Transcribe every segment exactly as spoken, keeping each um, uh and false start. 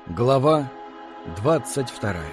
Глава двадцать вторая.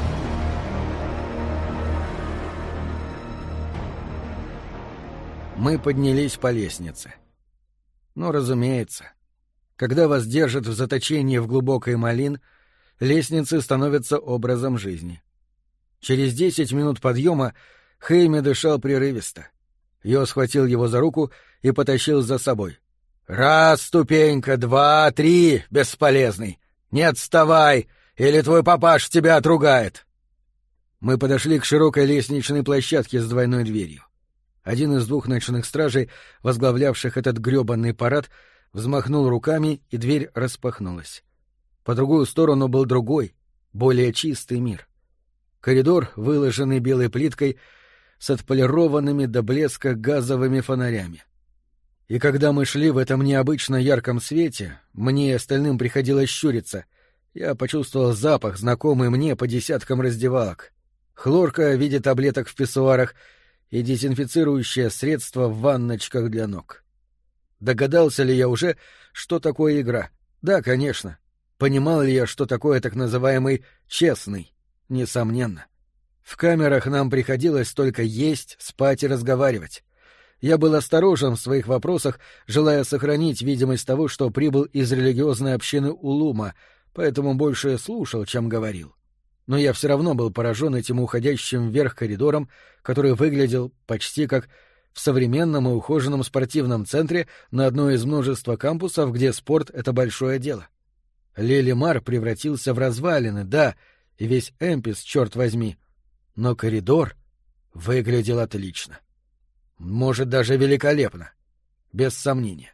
Мы поднялись по лестнице. Ну, разумеется, когда вас держат в заточении в глубокой малин, лестницы становятся образом жизни. Через десять минут подъема Хэйми дышал прерывисто. Йо схватил его за руку и потащил за собой. «Раз, ступенька, два, три, бесполезный! Не отставай, или твой папаш тебя отругает!» Мы подошли к широкой лестничной площадке с двойной дверью. Один из двух ночных стражей, возглавлявших этот грёбаный парад, взмахнул руками, и дверь распахнулась. По другую сторону был другой, более чистый мир. Коридор, выложенный белой плиткой, с отполированными до блеска газовыми фонарями. И когда мы шли в этом необычно ярком свете, мне и остальным приходилось щуриться. Я почувствовал запах, знакомый мне по десяткам раздевалок. Хлорка в виде таблеток в писсуарах и дезинфицирующее средство в ванночках для ног. Догадался ли я уже, что такое игра? Да, конечно. Понимал ли я, что такое так называемый «честный»? Несомненно. В камерах нам приходилось только есть, спать и разговаривать. Я был осторожен в своих вопросах, желая сохранить видимость того, что прибыл из религиозной общины Улума, поэтому больше слушал, чем говорил. Но я все равно был поражен этим уходящим вверх коридором, который выглядел почти как в современном и ухоженном спортивном центре на одной из множества кампусов, где спорт — это большое дело. Лелимар превратился в развалины, да, и весь Эмпис, черт возьми. Но коридор выглядел отлично. Может, даже великолепно. Без сомнения.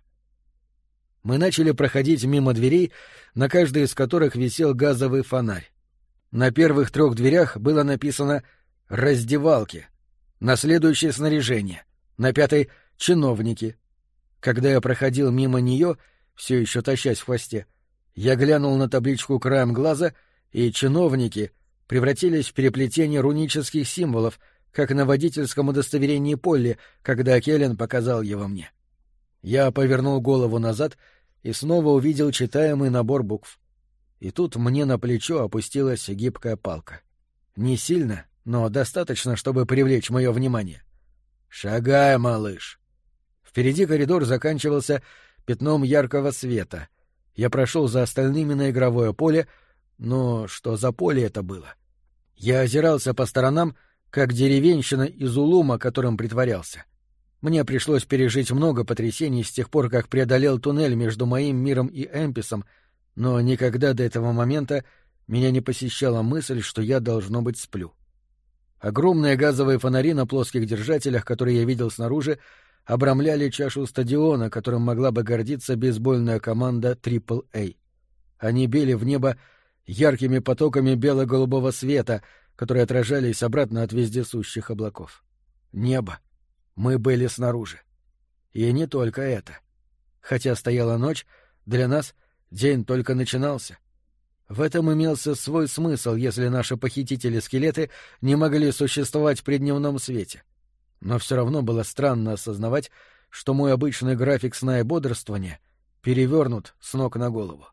Мы начали проходить мимо дверей, на каждой из которых висел газовый фонарь. На первых трех дверях было написано «Раздевалки», на следующее «Снаряжение», на пятой «Чиновники». Когда я проходил мимо нее, все еще тащась в хвосте, я глянул на табличку краем глаза, и «Чиновники» превратились в переплетение рунических символов, как на водительском удостоверении Полли, когда Келлен показал его мне. Я повернул голову назад и снова увидел читаемый набор букв. И тут мне на плечо опустилась гибкая палка. Не сильно, но достаточно, чтобы привлечь мое внимание. «Шагай, малыш!» Впереди коридор заканчивался пятном яркого света. Я прошел за остальными на игровое поле, но что за поле это было? Я озирался по сторонам, как деревенщина из Улума, которым притворялся. Мне пришлось пережить много потрясений с тех пор, как преодолел туннель между моим миром и Эмписом, но никогда до этого момента меня не посещала мысль, что я, должно быть, сплю. Огромные газовые фонари на плоских держателях, которые я видел снаружи, обрамляли чашу стадиона, которым могла бы гордиться бейсбольная команда Трипл Эй. Они били в небо яркими потоками бело-голубого света, которые отражались обратно от вездесущих облаков. Небо. Мы были снаружи. И не только это. Хотя стояла ночь, для нас день только начинался. В этом имелся свой смысл, если наши похитители-скелеты не могли существовать при дневном свете. Но все равно было странно осознавать, что мой обычный график сна и бодрствования перевернут с ног на голову.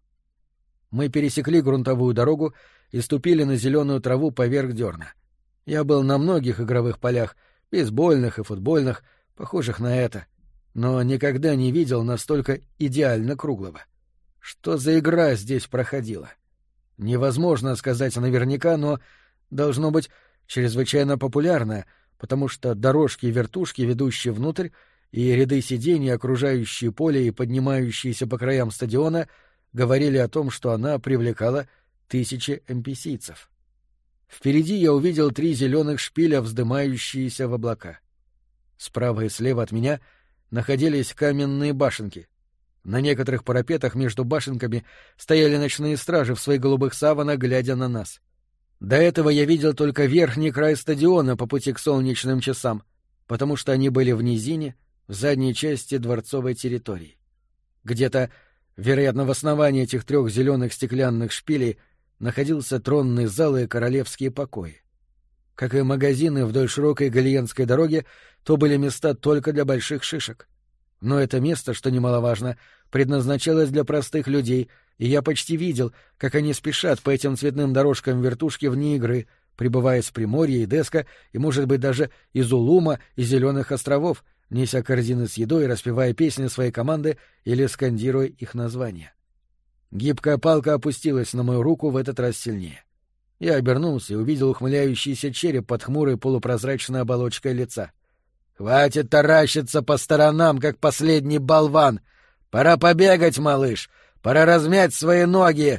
Мы пересекли грунтовую дорогу и ступили на зеленую траву поверх дерна. Я был на многих игровых полях, бейсбольных и футбольных, похожих на это, но никогда не видел настолько идеально круглого. Что за игра здесь проходила? Невозможно сказать наверняка, но должно быть чрезвычайно популярная, потому что дорожки и вертушки, ведущие внутрь, и ряды сидений, окружающие поле и поднимающиеся по краям стадиона, говорили о том, что она привлекала тысячи эмписийцев. Впереди я увидел три зеленых шпиля, вздымающиеся в облака. Справа и слева от меня находились каменные башенки. На некоторых парапетах между башенками стояли ночные стражи в своих голубых саванах, глядя на нас. До этого я видел только верхний край стадиона по пути к солнечным часам, потому что они были в низине, в задней части дворцовой территории. Где-то, вероятно, в основании этих трех зеленых стеклянных шпилей находился тронный зал и королевские покои. Как и магазины вдоль широкой Галиенской дороги, то были места только для больших шишек. Но это место, что немаловажно, предназначалось для простых людей, и я почти видел, как они спешат по этим цветным дорожкам вертушки вне игры, прибывая с Приморья и Деска, и, может быть, даже из Улума и Зеленых островов, неся корзины с едой, распевая песни своей команды или скандируя их названия. Гибкая палка опустилась на мою руку в этот раз сильнее. Я обернулся и увидел ухмыляющийся череп под хмурой полупрозрачной оболочкой лица. «Хватит таращиться по сторонам, как последний болван! Пора побегать, малыш! Пора размять свои ноги!»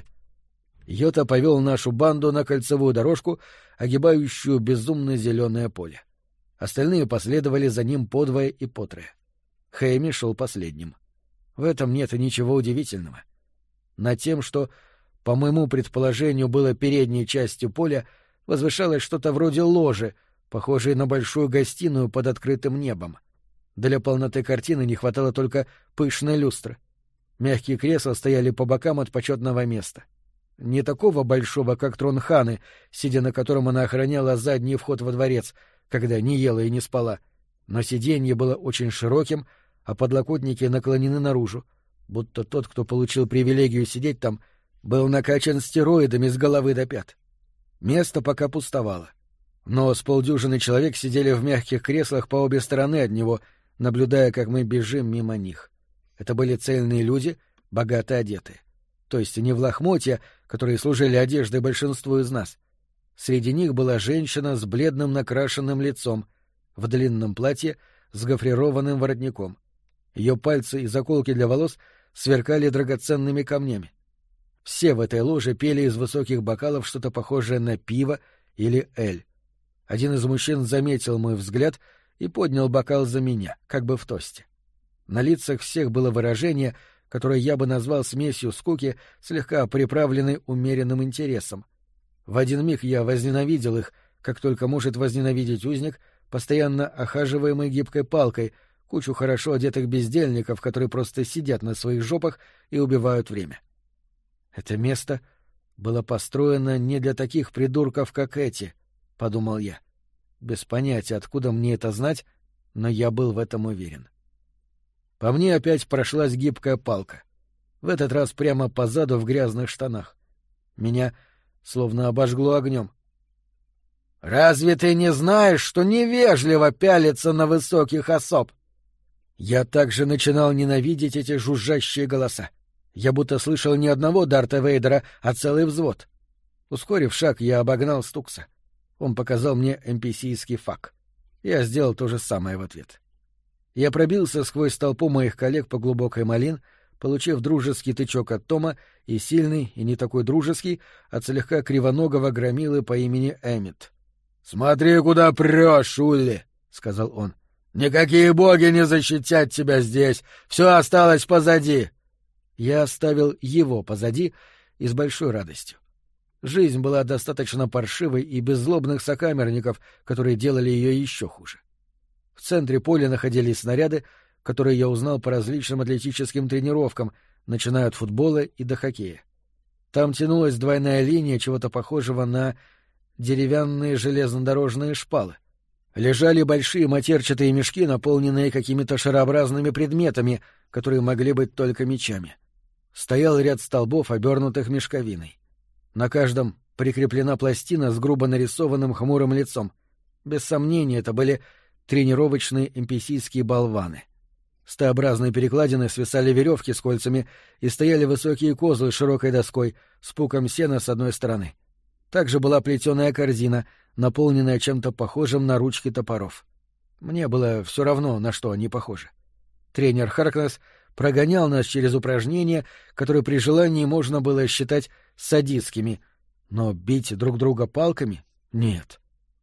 Йота повел нашу банду на кольцевую дорожку, огибающую безумно зеленое поле. Остальные последовали за ним подвое и потрое. Хэйми шел последним. В этом нет ничего удивительного. Над тем, что, по моему предположению, было передней частью поля, возвышалось что-то вроде ложи, похожее на большую гостиную под открытым небом. Для полноты картины не хватало только пышной люстры. Мягкие кресла стояли по бокам от почетного места. Не такого большого, как трон Ханы, сидя на котором она охраняла задний вход во дворец, когда не ела и не спала, но сиденье было очень широким, а подлокотники наклонены наружу, будто тот, кто получил привилегию сидеть там, был накачан стероидами с головы до пят. Место пока пустовало, но с полдюжины человек сидели в мягких креслах по обе стороны от него, наблюдая, как мы бежим мимо них. Это были цельные люди, богато одетые. То есть не в лохмотья, которые служили одеждой большинству из нас. Среди них была женщина с бледным накрашенным лицом, в длинном платье с гофрированным воротником. Ее пальцы и заколки для волос сверкали драгоценными камнями. Все в этой ложе пели из высоких бокалов что-то похожее на пиво или эль. Один из мужчин заметил мой взгляд и поднял бокал за меня, как бы в тосте. На лицах всех было выражение, которое я бы назвал смесью скуки, слегка приправленной умеренным интересом. В один миг я возненавидел их, как только может возненавидеть узник, постоянно охаживаемый гибкой палкой, кучу хорошо одетых бездельников, которые просто сидят на своих жопах и убивают время. Это место было построено не для таких придурков, как эти, — подумал я. Без понятия, откуда мне это знать, но я был в этом уверен. По мне опять прошлась гибкая палка. В этот раз прямо по заду в грязных штанах. Меня словно обожгло огнем. «Разве ты не знаешь, что невежливо пялиться на высоких особ?» Я также начинал ненавидеть эти жужжащие голоса. Я будто слышал не одного Дарта Вейдера, а целый взвод. Ускорив шаг, я обогнал Стукса. Он показал мне эм пи си-ский фак. Я сделал то же самое в ответ. Я пробился сквозь толпу моих коллег по глубокой малин, получив дружеский тычок от Тома и сильный, и не такой дружеский, от слегка кривоногого громилы по имени Эммит. — Смотри, куда прешь, Улли! — сказал он. — Никакие боги не защитят тебя здесь! Все осталось позади! Я оставил его позади и с большой радостью. Жизнь была достаточно паршивой и без злобных сокамерников, которые делали ее еще хуже. В центре поля находились снаряды, которые я узнал по различным атлетическим тренировкам, начиная от футбола и до хоккея. Там тянулась двойная линия чего-то похожего на деревянные железнодорожные шпалы. Лежали большие матерчатые мешки, наполненные какими-то шарообразными предметами, которые могли быть только мечами. Стоял ряд столбов, обернутых мешковиной. На каждом прикреплена пластина с грубо нарисованным хмурым лицом. Без сомнения, это были тренировочные эм пи си-ские болваны. С Т-образной перекладины свисали веревки с кольцами и стояли высокие козлы с широкой доской, с пуком сена с одной стороны. Также была плетеная корзина, наполненная чем-то похожим на ручки топоров. Мне было все равно, на что они похожи. Тренер Харкнесс прогонял нас через упражнения, которые при желании можно было считать садистскими, но бить друг друга палками — нет.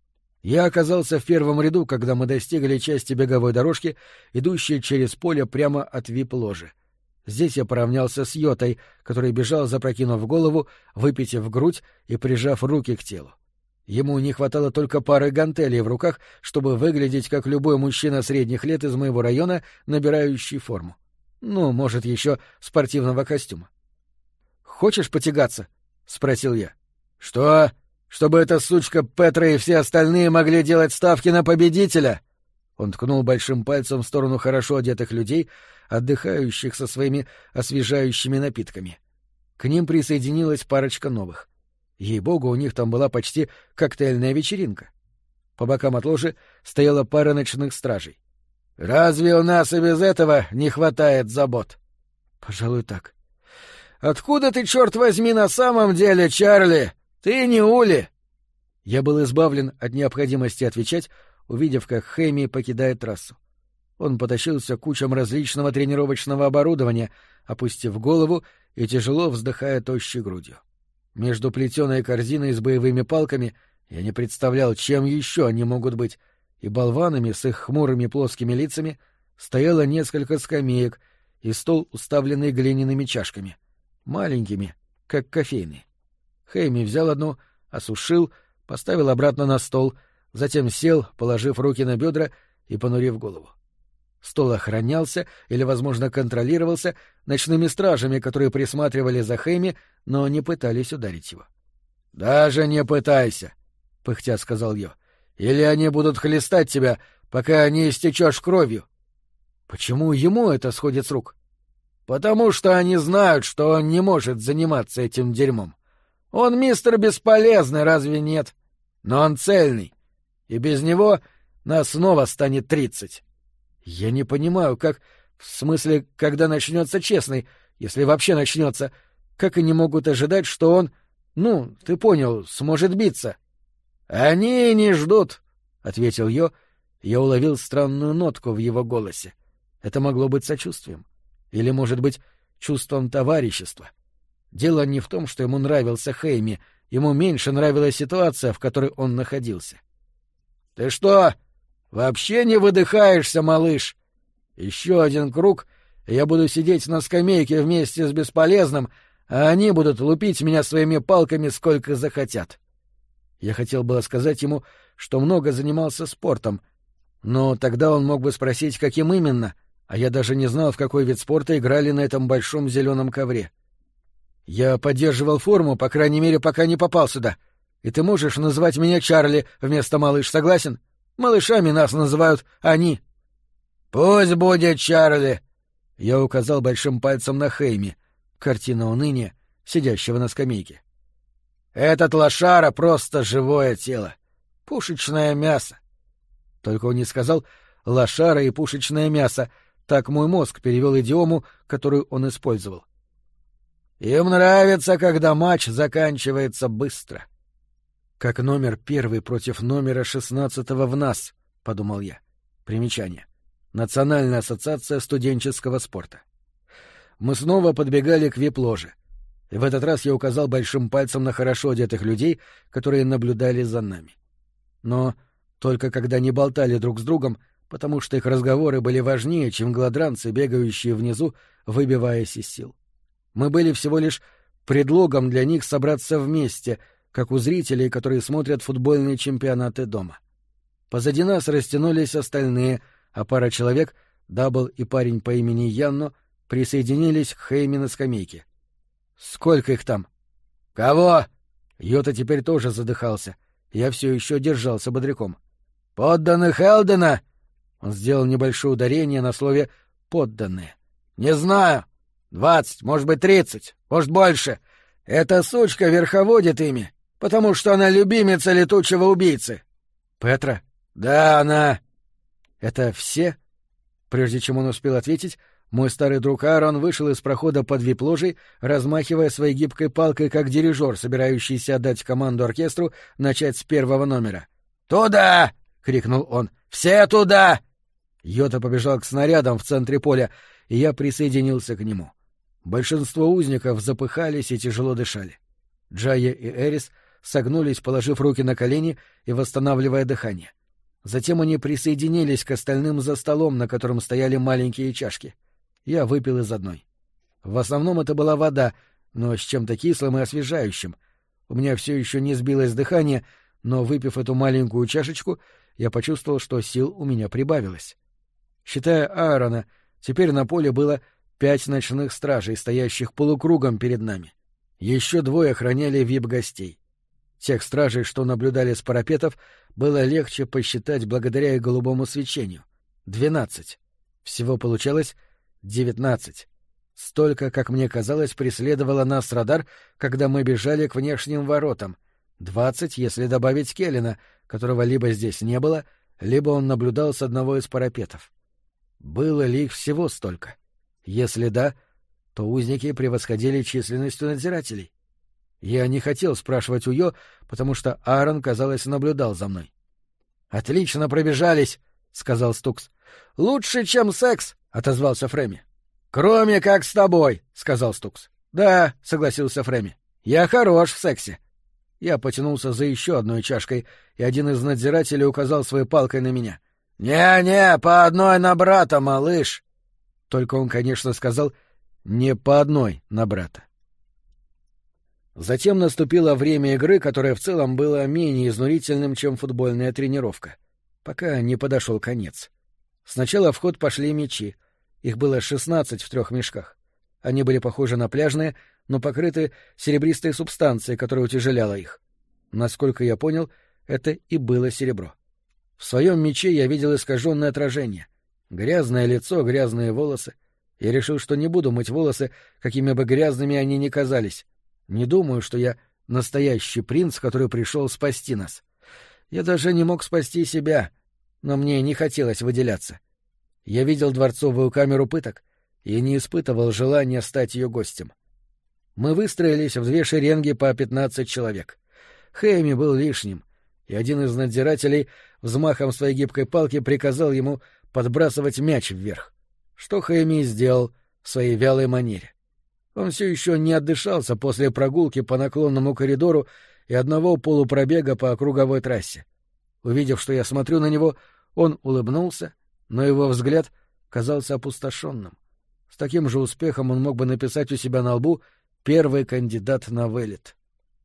Я оказался в первом ряду, когда мы достигли части беговой дорожки, идущей через поле прямо от вип-ложи. Здесь я поравнялся с Йотой, который бежал, запрокинув голову, выпитив грудь и прижав руки к телу. Ему не хватало только пары гантелей в руках, чтобы выглядеть как любой мужчина средних лет из моего района, набирающий форму. Ну, может, еще спортивного костюма. «Хочешь потягаться?» — спросил я. «Что? Чтобы эта сучка Петра и все остальные могли делать ставки на победителя?» Он ткнул большим пальцем в сторону хорошо одетых людей, отдыхающих со своими освежающими напитками. К ним присоединилась парочка новых. Ей-богу, у них там была почти коктейльная вечеринка. По бокам от ложи стояла пара ночных стражей. — Разве у нас и без этого не хватает забот? — Пожалуй, так. — Откуда ты, черт возьми, на самом деле, Чарли? Ты не Ули? Я был избавлен от необходимости отвечать, увидев, как Хэми покидает трассу. Он потащился к кучам различного тренировочного оборудования, опустив голову и тяжело вздыхая тощей грудью. Между плетеной корзиной с боевыми палками я не представлял, чем еще они могут быть, и болванами с их хмурыми плоскими лицами стояло несколько скамеек и стол, уставленный глиняными чашками, маленькими, как кофейные. Хэми взял одну, осушил, поставил обратно на стол, затем сел, положив руки на бедра и понурив голову. Стол охранялся или, возможно, контролировался ночными стражами, которые присматривали за Хэми, но не пытались ударить его. — Даже не пытайся, — пыхтя сказал я, — или они будут хлестать тебя, пока не истечешь кровью. — Почему ему это сходит с рук? — Потому что они знают, что он не может заниматься этим дерьмом. Он мистер Бесполезный, разве нет? Но он цельный, и без него нас снова станет тридцать. Я не понимаю, как... В смысле, когда начнется честный, если вообще начнется, как они могут ожидать, что он... Ну, ты понял, сможет биться. — Они не ждут, — ответил Йо. Я уловил странную нотку в его голосе. Это могло быть сочувствием. Или, может быть, чувством товарищества. Дело не в том, что ему нравился Хэйми, ему меньше нравилась ситуация, в которой он находился. — Ты что, вообще не выдыхаешься, малыш? Еще один круг, и я буду сидеть на скамейке вместе с Бесполезным, а они будут лупить меня своими палками сколько захотят. Я хотел было сказать ему, что много занимался спортом, но тогда он мог бы спросить, каким именно, а я даже не знал, в какой вид спорта играли на этом большом зеленом ковре. Я поддерживал форму, по крайней мере, пока не попал сюда. И ты можешь называть меня Чарли вместо малыш, согласен? Малышами нас называют они. — Пусть будет Чарли. Я указал большим пальцем на Хэйми, картина уныния, сидящего на скамейке. — Этот лошара просто живое тело. Пушечное мясо. Только он не сказал «лошара» и «пушечное мясо», так мой мозг перевел идиому, которую он использовал. Им нравится, когда матч заканчивается быстро. Как номер первый против номера шестнадцатого в нас, — подумал я. Примечание. Национальная ассоциация студенческого спорта. Мы снова подбегали к вип-ложе. И в этот раз я указал большим пальцем на хорошо одетых людей, которые наблюдали за нами. Но только когда не болтали друг с другом, потому что их разговоры были важнее, чем гладранцы, бегающие внизу, выбиваясь из сил. Мы были всего лишь предлогом для них собраться вместе, как у зрителей, которые смотрят футбольные чемпионаты дома. Позади нас растянулись остальные, а пара человек, Дабл и парень по имени Янно, присоединились к Хэйми на скамейке. «Сколько их там?» «Кого?» Йота теперь тоже задыхался. Я все еще держался бодряком. «Подданных Элдена?» Он сделал небольшое ударение на слове «подданные». «Не знаю. Двадцать, может быть, тридцать, может, больше. Эта сучка верховодит ими, потому что она любимица летучего убийцы». «Петра?» «Да, она». «Это все?» Прежде чем он успел ответить, мой старый друг Аарон вышел из прохода под вип-ложей, размахивая своей гибкой палкой, как дирижер, собирающийся отдать команду оркестру начать с первого номера. «Туда!» — крикнул он. «Все туда!» Йота побежал к снарядам в центре поля, и я присоединился к нему. Большинство узников запыхались и тяжело дышали. Джайя и Эрис согнулись, положив руки на колени и восстанавливая дыхание. Затем они присоединились к остальным за столом, на котором стояли маленькие чашки. Я выпил из одной. В основном это была вода, но с чем-то кислым и освежающим. У меня все еще не сбилось дыхание, но, выпив эту маленькую чашечку, я почувствовал, что сил у меня прибавилось. Считая Аарона, теперь на поле было пять ночных стражей, стоящих полукругом перед нами. Еще двое охраняли вип-гостей. Тех стражей, что наблюдали с парапетов, было легче посчитать благодаря их голубому свечению. Двенадцать. Всего получалось девятнадцать. Столько, как мне казалось, преследовало нас радар, когда мы бежали к внешним воротам. Двадцать, если добавить Келлина, которого либо здесь не было, либо он наблюдал с одного из парапетов. Было ли их всего столько? Если да, то узники превосходили численностью надзирателей. Я не хотел спрашивать у Йо, потому что Аарон, казалось, наблюдал за мной. «Отлично пробежались», — сказал Стукс. «Лучше, чем секс», — отозвался Фрэмми. «Кроме как с тобой», — сказал Стукс. «Да», — согласился Фрэмми. «Я хорош в сексе». Я потянулся за еще одной чашкой, и один из надзирателей указал своей палкой на меня. «Не-не, по одной на брата, малыш!» Только он, конечно, сказал «не по одной на брата». Затем наступило время игры, которое в целом было менее изнурительным, чем футбольная тренировка, пока не подошел конец. Сначала в ход пошли мячи. Их было шестнадцать в трех мешках. Они были похожи на пляжные, но покрыты серебристой субстанцией, которая утяжеляла их. Насколько я понял, это и было серебро. В своем мече я видел искаженное отражение. Грязное лицо, грязные волосы. Я решил, что не буду мыть волосы, какими бы грязными они ни казались. Не думаю, что я настоящий принц, который пришел спасти нас. Я даже не мог спасти себя, но мне не хотелось выделяться. Я видел дворцовую камеру пыток и не испытывал желания стать ее гостем. Мы выстроились в две шеренги по пятнадцать человек. Хэйми был лишним, и один из надзирателей взмахом своей гибкой палки приказал ему подбрасывать мяч вверх, что Хэйми и сделал в своей вялой манере. Он все еще не отдышался после прогулки по наклонному коридору и одного полупробега по круговой трассе. Увидев, что я смотрю на него, он улыбнулся, но его взгляд казался опустошенным. С таким же успехом он мог бы написать у себя на лбу «Первый кандидат на вылет».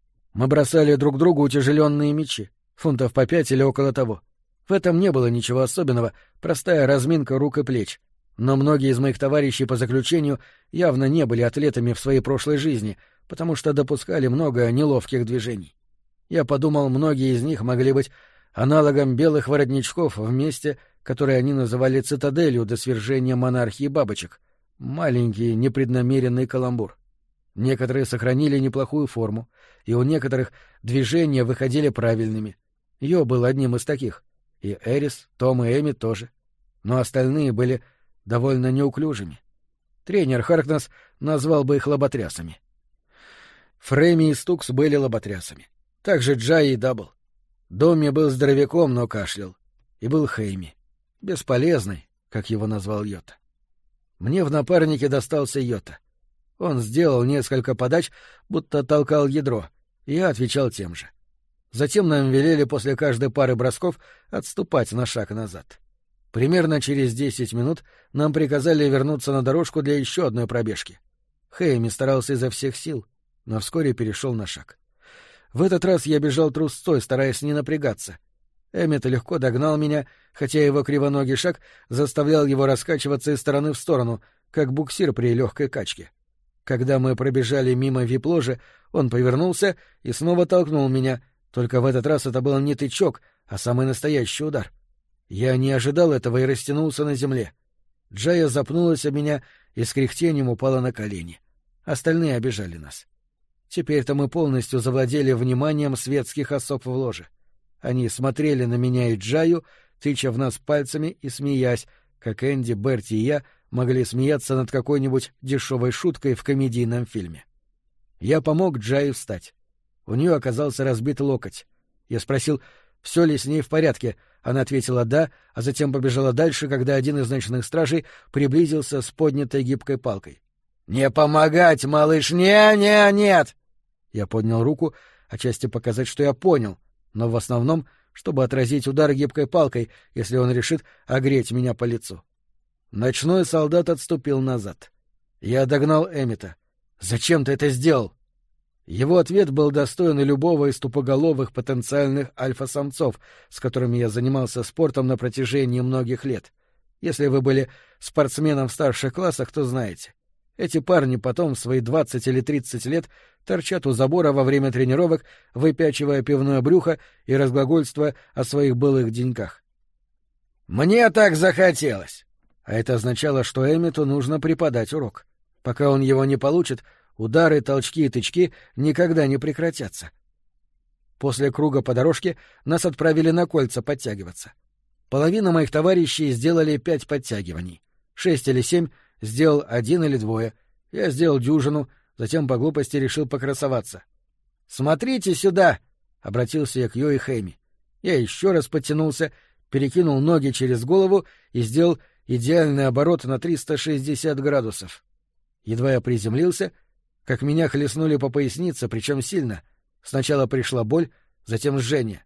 Мы бросали друг другу утяжеленные мячи, фунтов по пять или около того. В этом не было ничего особенного, простая разминка рук и плеч. Но многие из моих товарищей по заключению явно не были атлетами в своей прошлой жизни, потому что допускали много неловких движений. Я подумал, многие из них могли быть аналогом белых воротничков в месте, которое они называли цитаделью до свержения монархии бабочек. Маленький непреднамеренный каламбур. Некоторые сохранили неплохую форму, и у некоторых движения выходили правильными. Йо был одним из таких. И Эрис, Том и Эми тоже. Но остальные были довольно неуклюжими. Тренер Харкнесс назвал бы их лоботрясами. Фрэмми и Стукс были лоботрясами. Также Джай и Дабл. Домми был здоровяком, но кашлял. И был Хэйми. Бесполезный, как его назвал Йота. Мне в напарнике достался Йота. Он сделал несколько подач, будто толкал ядро, и я отвечал тем же. Затем нам велели после каждой пары бросков отступать на шаг назад. Примерно через десять минут нам приказали вернуться на дорожку для еще одной пробежки. Хэйми старался изо всех сил, но вскоре перешел на шаг. В этот раз я бежал трусцой, стараясь не напрягаться. Эммет легко догнал меня, хотя его кривоногий шаг заставлял его раскачиваться из стороны в сторону, как буксир при легкой качке. Когда мы пробежали мимо вип-ложи, он повернулся и снова толкнул меня, только в этот раз это был не тычок, а самый настоящий удар. Я не ожидал этого и растянулся на земле. Джая запнулась об меня и с кряхтением упала на колени. Остальные обижали нас. Теперь-то мы полностью завладели вниманием светских особ в ложе. Они смотрели на меня и Джаю, тыча в нас пальцами и смеясь, как Энди, Берти и я могли смеяться над какой-нибудь дешевой шуткой в комедийном фильме. Я помог Джае встать. У нее оказался разбит локоть. Я спросил, все ли с ней в порядке. Она ответила «да», а затем побежала дальше, когда один из ночных стражей приблизился с поднятой гибкой палкой. «Не помогать, малыш! Не-не, нет!» Я поднял руку, отчасти показать, что я понял, но в основном, чтобы отразить удар гибкой палкой, если он решит огреть меня по лицу. Ночной солдат отступил назад. Я догнал Эммета. «Зачем ты это сделал?» Его ответ был достоин любого из тупоголовых потенциальных альфа-самцов, с которыми я занимался спортом на протяжении многих лет. Если вы были спортсменом в старших классах, то знаете. Эти парни потом в свои двадцать или тридцать лет торчат у забора во время тренировок, выпячивая пивное брюхо и разглагольствуя о своих былых деньках. «Мне так захотелось!» А это означало, что Эммету нужно преподать урок. Пока он его не получит, удары, толчки и тычки никогда не прекратятся. После круга по дорожке нас отправили на кольца подтягиваться. Половина моих товарищей сделали пять подтягиваний. Шесть или семь сделал один или двое. Я сделал дюжину, затем по глупости решил покрасоваться. «Смотрите сюда!» — обратился я к Йо и Хэми. Я еще раз подтянулся, перекинул ноги через голову и сделал идеальный оборот на триста шестьдесят градусов. Едва я приземлился, как меня хлестнули по пояснице, причем сильно. Сначала пришла боль, затем жжение.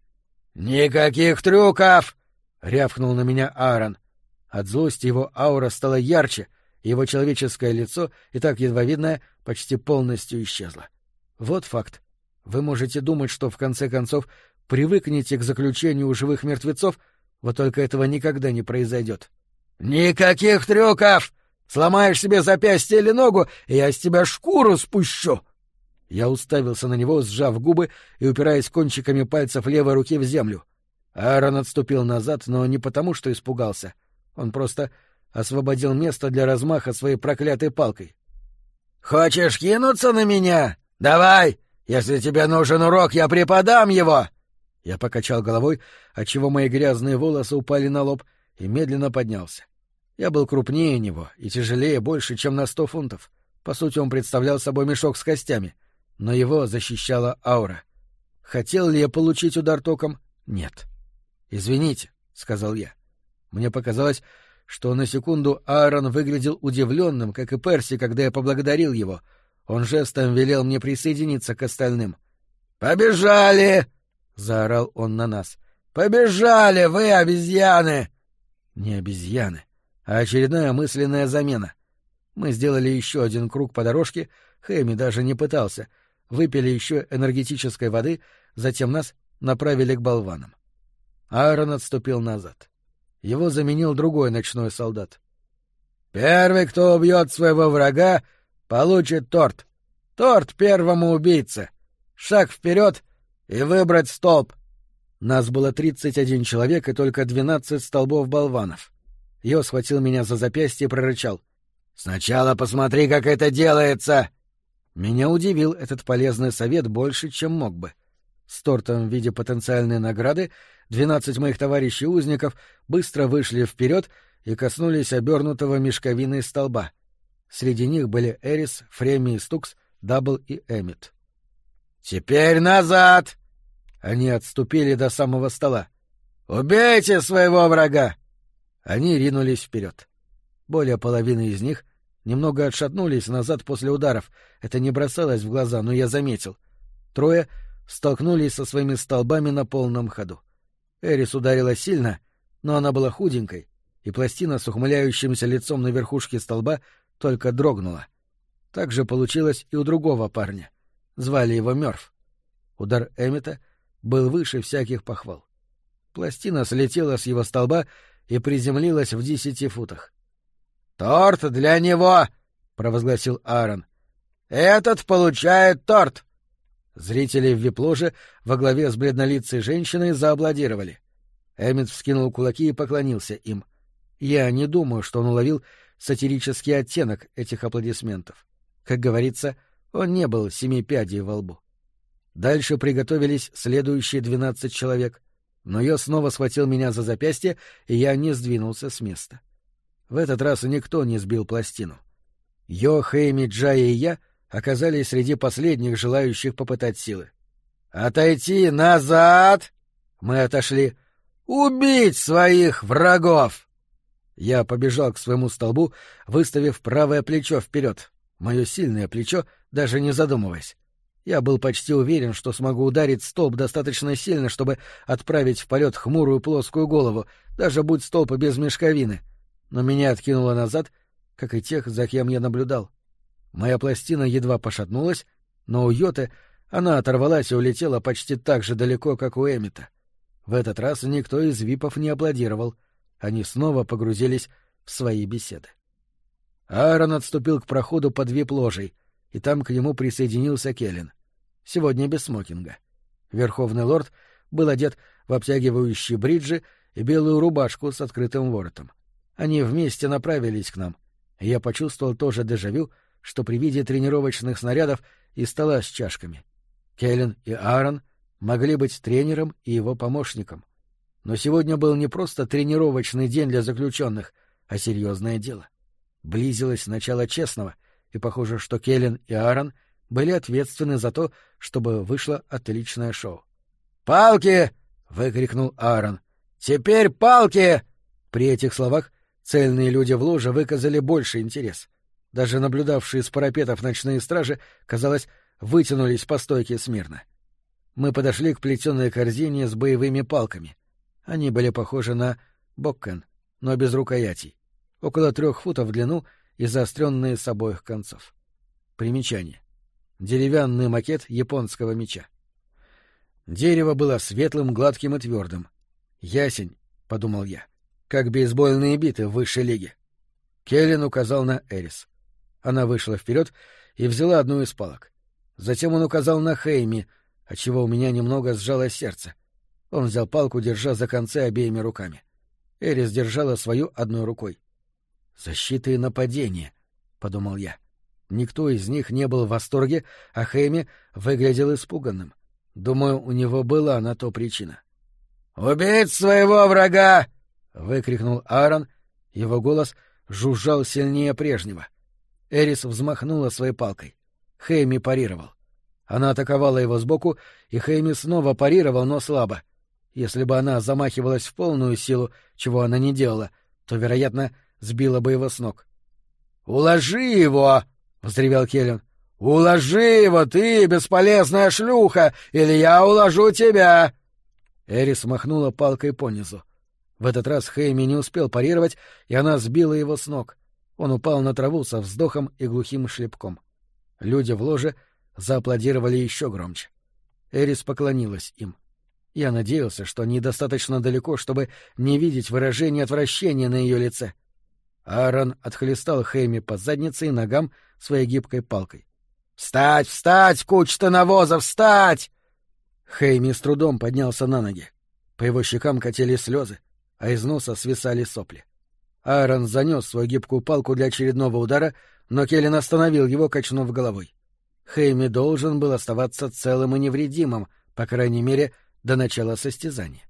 «Никаких трюков!» — рявкнул на меня Аарон. От злости его аура стала ярче, и его человеческое лицо, и так едва видное, почти полностью исчезло. Вот факт. Вы можете думать, что в конце концов привыкнете к заключению живых мертвецов, вот только этого никогда не произойдет. «Никаких трюков! Сломаешь себе запястье или ногу, и я с тебя шкуру спущу!» Я уставился на него, сжав губы и упираясь кончиками пальцев левой руки в землю. Аарон отступил назад, но не потому, что испугался. Он просто освободил место для размаха своей проклятой палкой. «Хочешь кинуться на меня? Давай! Если тебе нужен урок, я преподам его!» Я покачал головой, отчего мои грязные волосы упали на лоб, и медленно поднялся. Я был крупнее него и тяжелее больше, чем на сто фунтов. По сути, он представлял собой мешок с костями, но его защищала аура. Хотел ли я получить удар током? Нет. «Извините», — сказал я. Мне показалось, что на секунду Аарон выглядел удивленным, как и Перси, когда я поблагодарил его. Он жестом велел мне присоединиться к остальным. «Побежали!» — заорал он на нас. «Побежали, вы, обезьяны!» Не обезьяны, а очередная мысленная замена. Мы сделали еще один круг по дорожке, Хэми даже не пытался, выпили еще энергетической воды, затем нас направили к болванам. Аарон отступил назад. Его заменил другой ночной солдат. «Первый, кто убьет своего врага, получит торт. Торт первому убийце. Шаг вперед и выбрать столб». Нас было тридцать один человек и только двенадцать столбов болванов. Йо схватил меня за запястье и прорычал. «Сначала посмотри, как это делается!» Меня удивил этот полезный совет больше, чем мог бы. С тортом в виде потенциальной награды двенадцать моих товарищей-узников быстро вышли вперед и коснулись обернутого мешковиной столба. Среди них были Эрис, Фреми и Стукс, Дабл и Эммит. «Теперь назад!» Они отступили до самого стола. «Убейте своего врага!» Они ринулись вперед. Более половины из них немного отшатнулись назад после ударов. Это не бросалось в глаза, но я заметил. Трое столкнулись со своими столбами на полном ходу. Эрис ударила сильно, но она была худенькой, и пластина с ухмыляющимся лицом на верхушке столба только дрогнула. Так же получилось и у другого парня. Звали его Мёрф. Удар Эммета был выше всяких похвал. Пластина слетела с его столба и приземлилась в десяти футах. «Торт для него!» — провозгласил Аарон. «Этот получает торт!» Зрители в вип-ложе во главе с бледнолицей женщиной зааплодировали. Эммет вскинул кулаки и поклонился им. Я не думаю, что он уловил сатирический оттенок этих аплодисментов. Как говорится, он не был семи пядей во лбу. Дальше приготовились следующие двенадцать человек, но Йо снова схватил меня за запястье, и я не сдвинулся с места. В этот раз никто не сбил пластину. Йо, Хэйми, Джая и я оказались среди последних желающих попытать силы. «Отойти назад!» Мы отошли. «Убить своих врагов!» Я побежал к своему столбу, выставив правое плечо вперед, мое сильное плечо, даже не задумываясь. Я был почти уверен, что смогу ударить столб достаточно сильно, чтобы отправить в полет хмурую плоскую голову, даже будь столб без мешковины. Но меня откинуло назад, как и тех, за кем я наблюдал. Моя пластина едва пошатнулась, но у Йоты она оторвалась и улетела почти так же далеко, как у Эммета. В этот раз никто из випов не аплодировал. Они снова погрузились в свои беседы. Аарон отступил к проходу под вип-ложей, и там к нему присоединился Келлен. Сегодня без смокинга. Верховный лорд был одет в обтягивающие бриджи и белую рубашку с открытым воротом. Они вместе направились к нам, и я почувствовал то же дежавю, что при виде тренировочных снарядов и стола с чашками. Келлен и Аарон могли быть тренером и его помощником. Но сегодня был не просто тренировочный день для заключенных, а серьезное дело. Близилось начало честного, и похоже, что Келлен и Аарон были ответственны за то, чтобы вышло отличное шоу. «Палки!» — выкрикнул Аарон. «Теперь палки!» При этих словах цельные люди в ложе выказали больше интерес. Даже наблюдавшие с парапетов ночные стражи, казалось, вытянулись по стойке смирно. Мы подошли к плетеной корзине с боевыми палками. Они были похожи на боккен, но без рукоятей, около трех футов в длину и заостренные с обоих концов. Примечание. Деревянный макет японского меча. Дерево было светлым, гладким и твердым. «Ясень», — подумал я, — как бейсбольные биты в высшей лиге. Келлен указал на Эрис. Она вышла вперед и взяла одну из палок. Затем он указал на Хэйми, отчего у меня немного сжалось сердце. Он взял палку, держа за концы обеими руками. Эрис держала свою одной рукой. «Защита и нападение», — подумал я. Никто из них не был в восторге, а Хэйми выглядел испуганным. Думаю, у него была на то причина. «Убить своего врага!» — выкрикнул Аарон. Его голос жужжал сильнее прежнего. Эрис взмахнула своей палкой. Хэйми парировал. Она атаковала его сбоку, и Хэйми снова парировал, но слабо. Если бы она замахивалась в полную силу, чего она не делала, то, вероятно, сбила бы его с ног. «Уложи его!» — взревел Келлен. «Уложи его, ты, бесполезная шлюха, или я уложу тебя!» Эрис махнула палкой понизу. В этот раз Хэйми не успел парировать, и она сбила его с ног. Он упал на траву со вздохом и глухим шлепком. Люди в ложе зааплодировали еще громче. Эрис поклонилась им. Я надеялся, что они достаточно далеко, чтобы не видеть выражения отвращения на ее лице. Аарон отхлестал Хэйми по заднице и ногам своей гибкой палкой. «Встать, встать, куча навоза, встать!» Хэйми с трудом поднялся на ноги. По его щекам катились слезы, а из носа свисали сопли. Аарон занес свою гибкую палку для очередного удара, но Келлен остановил его, качнув головой. Хэйми должен был оставаться целым и невредимым, по крайней мере, до начала состязания.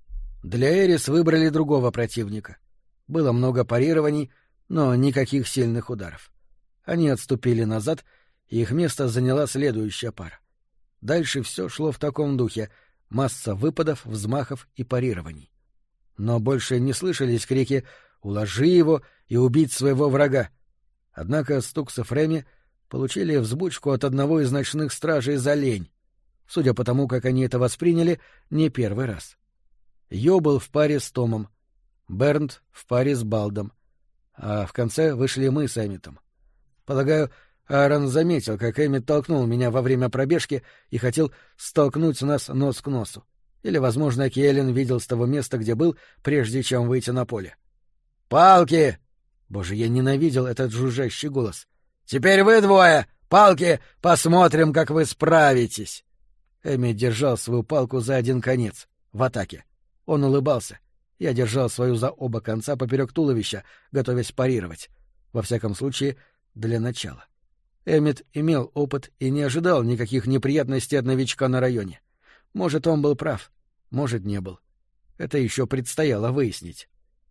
Для Эрис выбрали другого противника. Было много парирований, но никаких сильных ударов. Они отступили назад, и их место заняла следующая пара. Дальше все шло в таком духе — масса выпадов, взмахов и парирований. Но больше не слышались крики «Уложи его и убить своего врага!». Однако Стукс и Фрэмми получили взбучку от одного из ночных стражей за лень. Судя по тому, как они это восприняли, не первый раз. Йо был в паре с Томом, Бернт в паре с Балдом, а в конце вышли мы с Эммитом. Полагаю, Аарон заметил, как Эммит толкнул меня во время пробежки и хотел столкнуть нас нос к носу. Или, возможно, Келлен видел с того места, где был, прежде чем выйти на поле. «Палки!» Боже, я ненавидел этот жужжащий голос. «Теперь вы двое! Палки! Посмотрим, как вы справитесь!» Эммит держал свою палку за один конец, в атаке. Он улыбался. Я держал свою за оба конца поперек туловища, готовясь парировать. Во всяком случае, для начала. Эммит имел опыт и не ожидал никаких неприятностей от новичка на районе. Может, он был прав, может, не был. Это еще предстояло выяснить.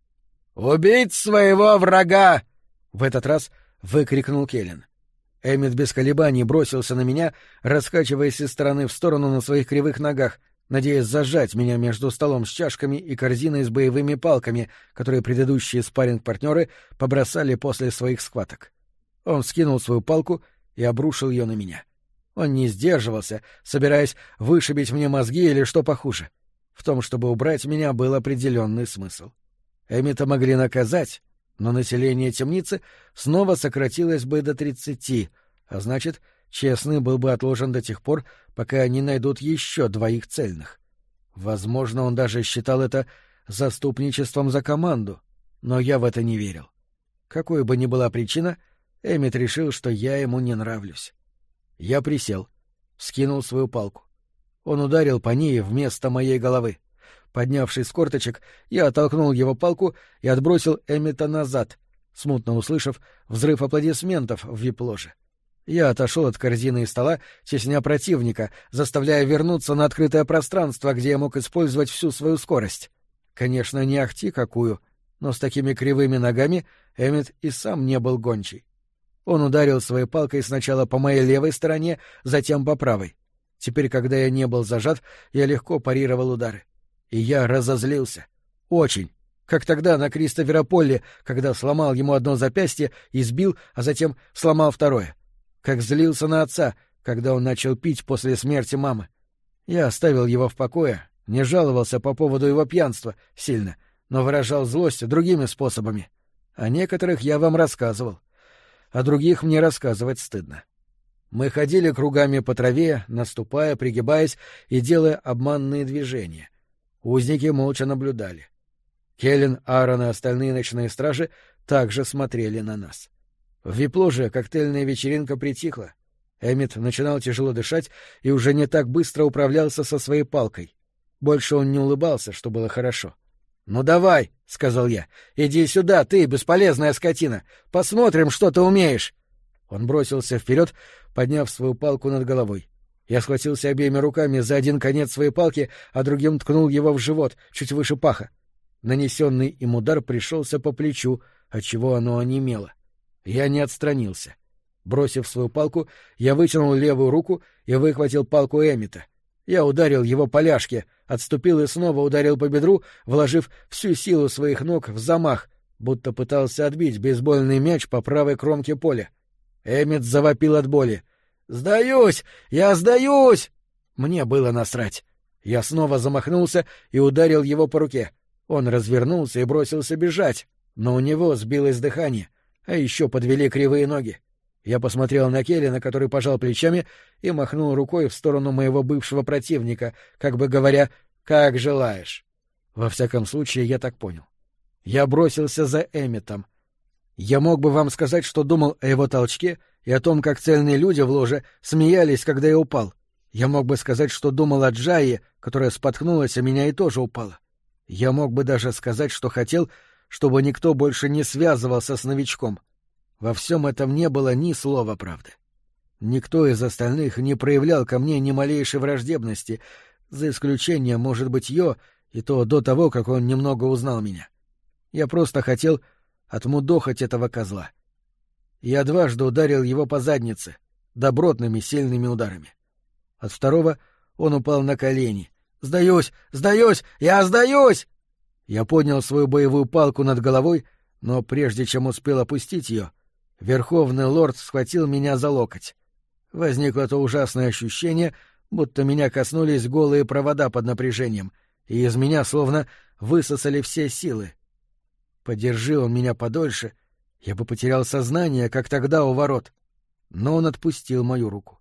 «Убить своего врага!» — в этот раз выкрикнул Келлен. Эммит без колебаний бросился на меня, раскачиваясь из стороны в сторону на своих кривых ногах, надеясь зажать меня между столом с чашками и корзиной с боевыми палками, которые предыдущие спарринг-партнеры побросали после своих схваток. Он скинул свою палку и обрушил ее на меня. Он не сдерживался, собираясь вышибить мне мозги или что похуже. В том, чтобы убрать меня, был определенный смысл. Эммита могли наказать, но население темницы снова сократилось бы до тридцати, а значит, честный был бы отложен до тех пор, пока не найдут еще двоих цельных. Возможно, он даже считал это заступничеством за команду, но я в это не верил. Какой бы ни была причина, Эммит решил, что я ему не нравлюсь. Я присел, вскинул свою палку. Он ударил по ней вместо моей головы. Поднявшись с корточек, я оттолкнул его палку и отбросил Эммита назад, смутно услышав взрыв аплодисментов в вип-ложе. Я отошел от корзины и стола, тесня противника, заставляя вернуться на открытое пространство, где я мог использовать всю свою скорость. Конечно, не ахти какую, но с такими кривыми ногами Эммет и сам не был гончий. Он ударил своей палкой сначала по моей левой стороне, затем по правой. Теперь, когда я не был зажат, я легко парировал удары. И я разозлился. Очень. Как тогда на Кристофера Полли, когда сломал ему одно запястье, избил, а затем сломал второе. Как злился на отца, когда он начал пить после смерти мамы. Я оставил его в покое, не жаловался по поводу его пьянства сильно, но выражал злость другими способами. О некоторых я вам рассказывал. О других мне рассказывать стыдно. Мы ходили кругами по траве, наступая, пригибаясь и делая обманные движения. Узники молча наблюдали. Келлен, Аарон и остальные ночные стражи также смотрели на нас. В вип-ложе коктейльная вечеринка притихла. Эммет начинал тяжело дышать и уже не так быстро управлялся со своей палкой. Больше он не улыбался, что было хорошо. «Ну давай», — сказал я, — «иди сюда, ты, бесполезная скотина. Посмотрим, что ты умеешь». Он бросился вперед, подняв свою палку над головой. Я схватился обеими руками за один конец своей палки, а другим ткнул его в живот, чуть выше паха. Нанесенный им удар пришелся по плечу, отчего оно онемело. Я не отстранился. Бросив свою палку, я вытянул левую руку и выхватил палку Эммета. Я ударил его по ляжке, отступил и снова ударил по бедру, вложив всю силу своих ног в замах, будто пытался отбить бейсбольный мяч по правой кромке поля. Эммет завопил от боли. «Сдаюсь! Я сдаюсь!» Мне было насрать. Я снова замахнулся и ударил его по руке. Он развернулся и бросился бежать, но у него сбилось дыхание, а еще подвели кривые ноги. Я посмотрел на Келлена, который пожал плечами и махнул рукой в сторону моего бывшего противника, как бы говоря, «как желаешь». Во всяком случае, я так понял. Я бросился за Эмметом. Я мог бы вам сказать, что думал о его толчке и о том, как цельные люди в ложе смеялись, когда я упал. Я мог бы сказать, что думал о Джайе, которая споткнулась о меня и тоже упала. Я мог бы даже сказать, что хотел, чтобы никто больше не связывался с новичком. Во всем этом не было ни слова правды. Никто из остальных не проявлял ко мне ни малейшей враждебности, за исключением, может быть, Йо, и то до того, как он немного узнал меня. Я просто хотел отмудохать этого козла. Я дважды ударил его по заднице, добротными сильными ударами. От второго он упал на колени. «Сдаюсь! Сдаюсь! Я сдаюсь!» Я поднял свою боевую палку над головой, но прежде чем успел опустить ее, Верховный лорд схватил меня за локоть. Возникло то ужасное ощущение, будто меня коснулись голые провода под напряжением, и из меня словно высосали все силы. Подержи он меня подольше, я бы потерял сознание, как тогда у ворот. Но он отпустил мою руку.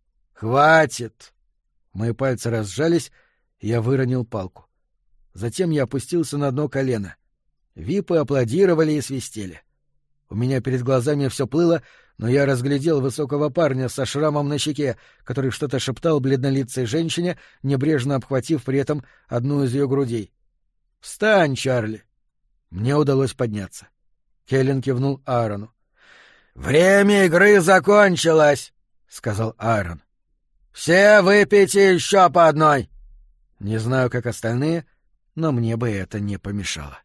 «Хватит!» Мои пальцы разжались, и я выронил палку. Затем я опустился на одно колено. Випы аплодировали и свистели. У меня перед глазами все плыло, но я разглядел высокого парня со шрамом на щеке, который что-то шептал бледнолицей женщине, небрежно обхватив при этом одну из ее грудей. «Встань, Чарли!» Мне удалось подняться. Келлен кивнул Аарону. «Время игры закончилось!» — сказал Аарон. «Все выпейте еще по одной!» Не знаю, как остальные, но мне бы это не помешало.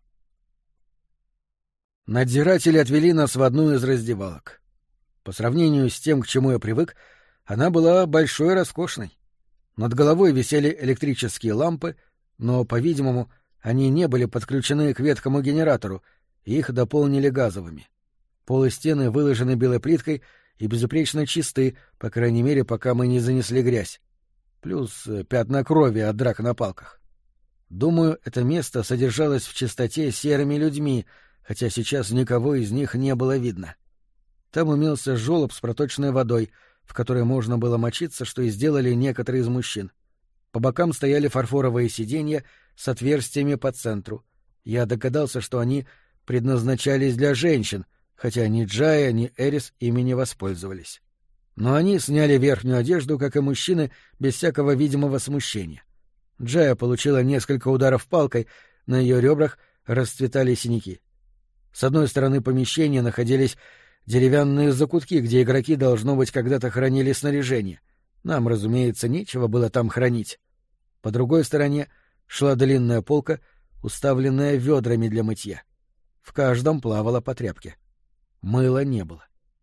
Надзиратели отвели нас в одну из раздевалок. По сравнению с тем, к чему я привык, она была большой и роскошной. Над головой висели электрические лампы, но, по-видимому, они не были подключены к ветхому генератору, и их дополнили газовыми. Пол и стены выложены белой плиткой и безупречно чисты, по крайней мере, пока мы не занесли грязь. Плюс пятна крови от драк на палках. Думаю, это место содержалось в чистоте серыми людьми, хотя сейчас никого из них не было видно. Там имелся жёлоб с проточной водой, в которой можно было мочиться, что и сделали некоторые из мужчин. По бокам стояли фарфоровые сиденья с отверстиями по центру. Я догадался, что они предназначались для женщин, хотя ни Джая, ни Эрис ими не воспользовались. Но они сняли верхнюю одежду, как и мужчины, без всякого видимого смущения. Джая получила несколько ударов палкой, на ее ребрах расцветали синяки. С одной стороны помещения находились деревянные закутки, где игроки, должно быть, когда-то хранили снаряжение. Нам, разумеется, нечего было там хранить. По другой стороне шла длинная полка, уставленная ведрами для мытья. В каждом плавала по тряпке. Мыла не было.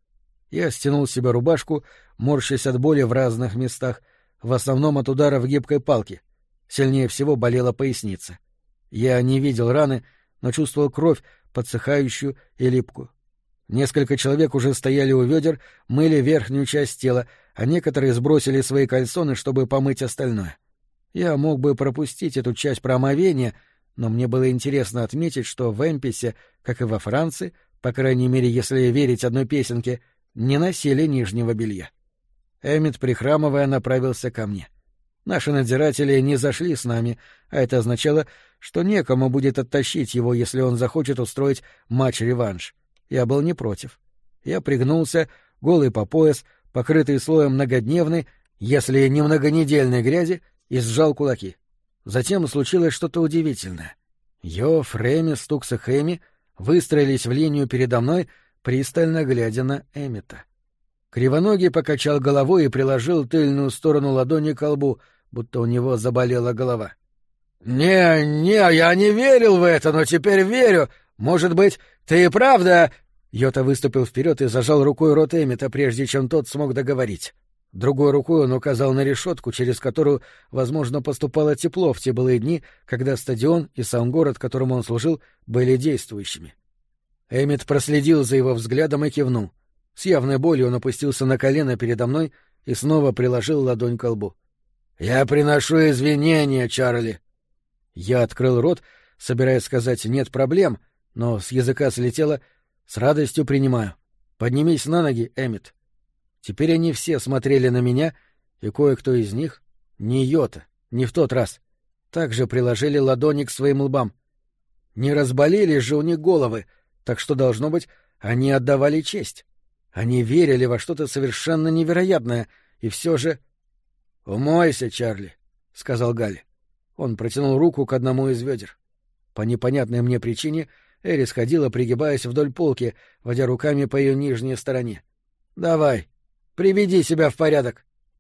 Я стянул с себя рубашку, морщась от боли в разных местах, в основном от ударов гибкой палки. Сильнее всего болела поясница. Я не видел раны, но чувствовал кровь, подсыхающую и липкую. Несколько человек уже стояли у ведер, мыли верхнюю часть тела, а некоторые сбросили свои кальсоны, чтобы помыть остальное. Я мог бы пропустить эту часть про омовение, но мне было интересно отметить, что в Эмписе, как и во Франции, по крайней мере, если верить одной песенке, не носили нижнего белья. Эммет, прихрамывая, направился ко мне. Наши надзиратели не зашли с нами, а это означало, что некому будет оттащить его, если он захочет устроить матч-реванш. Я был не против. Я пригнулся, голый по пояс, покрытый слоем многодневной, если не многонедельной грязи, и сжал кулаки. Затем случилось что-то удивительное. Йо, Фрейми, Стукс и Хэми выстроились в линию передо мной, пристально глядя на Эммета. Кривоногий покачал головой и приложил тыльную сторону ладони к лбу, будто у него заболела голова. «Не, не, я не верил в это, но теперь верю. Может быть, ты и правда...» Йота выступил вперед и зажал рукой рот Эммета, прежде чем тот смог договорить. Другой рукой он указал на решетку, через которую, возможно, поступало тепло в те былые дни, когда стадион и сам город, которому он служил, были действующими. Эммет проследил за его взглядом и кивнул. С явной болью он опустился на колено передо мной и снова приложил ладонь ко лбу. «Я приношу извинения, Чарли!» Я открыл рот, собираясь сказать «нет проблем», но с языка слетело «с радостью принимаю. Поднимись на ноги, Эммет». Теперь они все смотрели на меня, и кое-кто из них, не Йота, не в тот раз, также приложили ладони к своим лбам. Не разболелись же у них головы, так что, должно быть, они отдавали честь. Они верили во что-то совершенно невероятное, и все же... — Умойся, Чарли, — сказал Галли. Он протянул руку к одному из ведер. По непонятной мне причине Эрис ходила, пригибаясь вдоль полки, водя руками по ее нижней стороне. — Давай, приведи себя в порядок.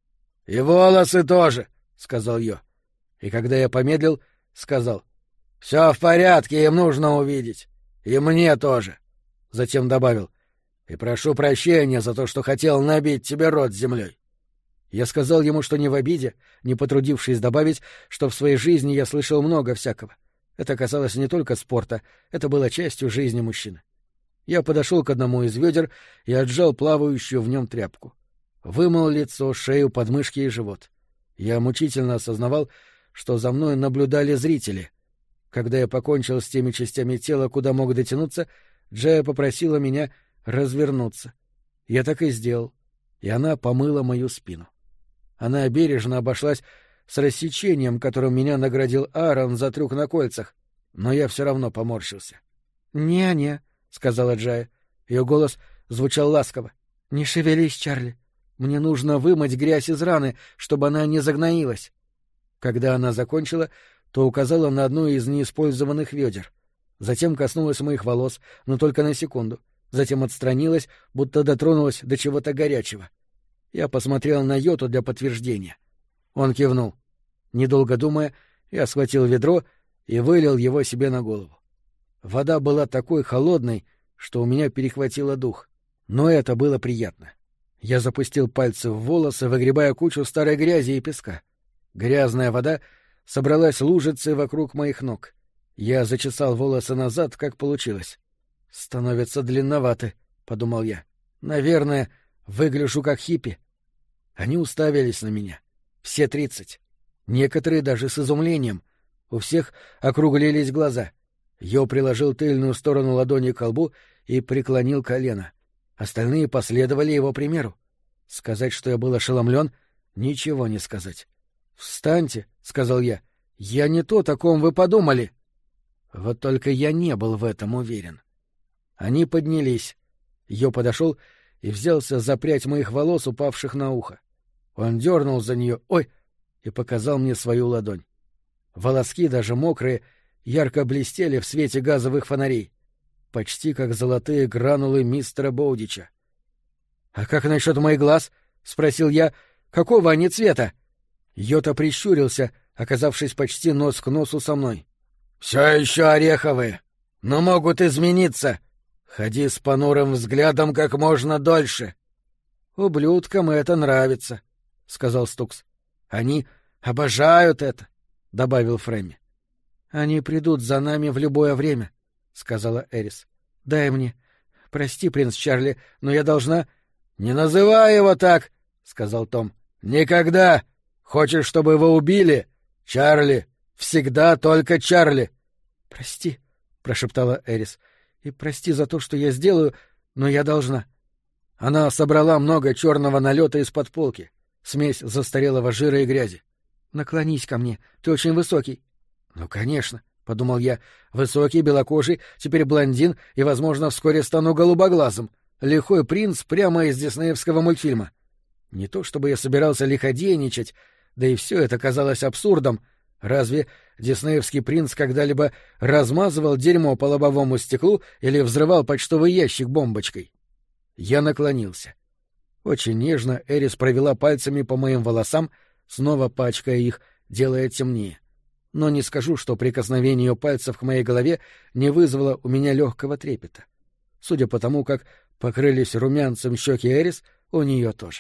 — И волосы тоже, — сказал Йо. И когда я помедлил, сказал: — Все в порядке, им нужно увидеть. И мне тоже. Затем добавил: — И прошу прощения за то, что хотел набить тебе рот землей. Я сказал ему, что не в обиде, не потрудившись добавить, что в своей жизни я слышал много всякого. Это касалось не только спорта, это было частью жизни мужчины. Я подошел к одному из ведер и отжал плавающую в нем тряпку. Вымыл лицо, шею, подмышки и живот. Я мучительно осознавал, что за мной наблюдали зрители. Когда я покончил с теми частями тела, куда мог дотянуться, Джая попросила меня развернуться. Я так и сделал, и она помыла мою спину. Она бережно обошлась с рассечением, которым меня наградил Аарон за трюк на кольцах, но я все равно поморщился. «Не-не», — сказала Джая. Ее голос звучал ласково. «Не шевелись, Чарли. Мне нужно вымыть грязь из раны, чтобы она не загноилась». Когда она закончила, то указала на одну из неиспользованных ведер. Затем коснулась моих волос, но только на секунду. Затем отстранилась, будто дотронулась до чего-то горячего. Я посмотрел на Йоту для подтверждения. Он кивнул. Недолго думая, я схватил ведро и вылил его себе на голову. Вода была такой холодной, что у меня перехватило дух. Но это было приятно. Я запустил пальцы в волосы, выгребая кучу старой грязи и песка. Грязная вода собралась лужицей вокруг моих ног. Я зачесал волосы назад, как получилось. «Становятся длинноваты», — подумал я. «Наверное, выгляжу как хиппи». Они уставились на меня. Все тридцать. Некоторые даже с изумлением. У всех округлились глаза. Йо приложил тыльную сторону ладони к колбу и преклонил колено. Остальные последовали его примеру. Сказать, что я был ошеломлен, ничего не сказать. «Встаньте», — сказал я. «Я не то, о ком вы подумали». Вот только я не был в этом уверен. Они поднялись. Йо подошел и взялся за прядь моих волос, упавших на ухо. Он дернул за нее, ой, и показал мне свою ладонь. Волоски, даже мокрые, ярко блестели в свете газовых фонарей. почти как золотые гранулы мистера Боудича. «А как насчет моих глаз?» — спросил я. «Какого они цвета?» Йота прищурился, оказавшись почти нос к носу со мной. «Все еще ореховые, но могут измениться. Ходи с понурым взглядом как можно дольше». «Ублюдкам это нравится», — сказал Стукс. «Они обожают это», — добавил Фрэмми. «Они придут за нами в любое время», — сказала Эрис. «Дай мне. Прости, принц Чарли, но я должна...» «Не называй его так», — сказал Том. «Никогда. Хочешь, чтобы его убили? Чарли. Всегда только Чарли». «Прости», — прошептала Эрис. «И прости за то, что я сделаю, но я должна». Она собрала много черного налета из-под полки, смесь застарелого жира и грязи. «Наклонись ко мне. Ты очень высокий». «Ну, конечно», — подумал я. «Высокий, белокожий, теперь блондин и, возможно, вскоре стану голубоглазым. Лихой принц прямо из диснеевского мультфильма». Не то чтобы я собирался лиходейничать, да и все это казалось абсурдом. Разве диснеевский принц когда-либо размазывал дерьмо по лобовому стеклу или взрывал почтовый ящик бомбочкой? Я наклонился. Очень нежно Эрис провела пальцами по моим волосам, снова пачкая их, делая темнее. Но не скажу, что прикосновение ее пальцев к моей голове не вызвало у меня легкого трепета. Судя по тому, как покрылись румянцем щеки Эрис, у нее тоже.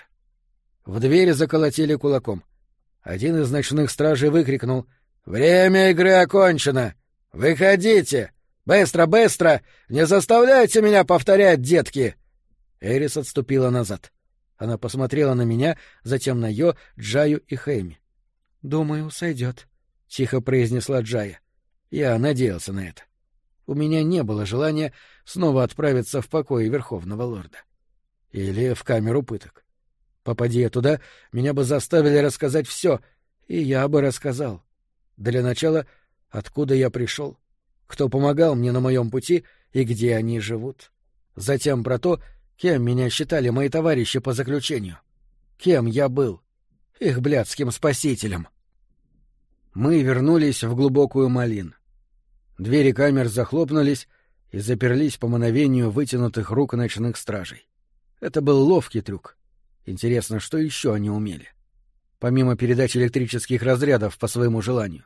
В дверь заколотили кулаком. Один из ночных стражей выкрикнул: «Время игры окончено! Выходите! Быстро, быстро! Не заставляйте меня повторять, детки!» Эрис отступила назад. Она посмотрела на меня, затем на Йо, Джаю и Хэйми. «Думаю, сойдет», — тихо произнесла Джая. Я надеялся на это. У меня не было желания снова отправиться в покои Верховного Лорда. Или в камеру пыток. Попади я туда, меня бы заставили рассказать все, и я бы рассказал. Для начала, откуда я пришел, кто помогал мне на моем пути и где они живут. Затем про то, кем меня считали мои товарищи по заключению. Кем я был? Их блядским спасителем. Мы вернулись в глубокую Малин. Двери камер захлопнулись и заперлись по мановению вытянутых рук ночных стражей. Это был ловкий трюк. Интересно, что еще они умели? Помимо передачи электрических разрядов по своему желанию.